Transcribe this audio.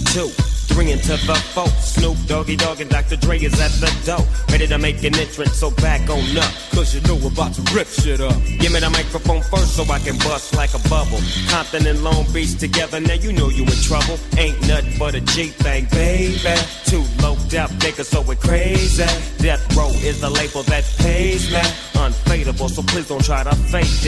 2, 3 into the 4. Snoop, Doggy Dogg, and Dr. Dre is at the door. Ready to make an entrance, so back on up. Cause you know we're about to rip shit up. Give me the microphone first so I can bust like a bubble. Compton and Long Beach together, now you know you in trouble. Ain't nothing but a G-thing, baby. Too low death niggas, so we're crazy. Death Row is the label that pays me. Unfadable, so please don't try to fake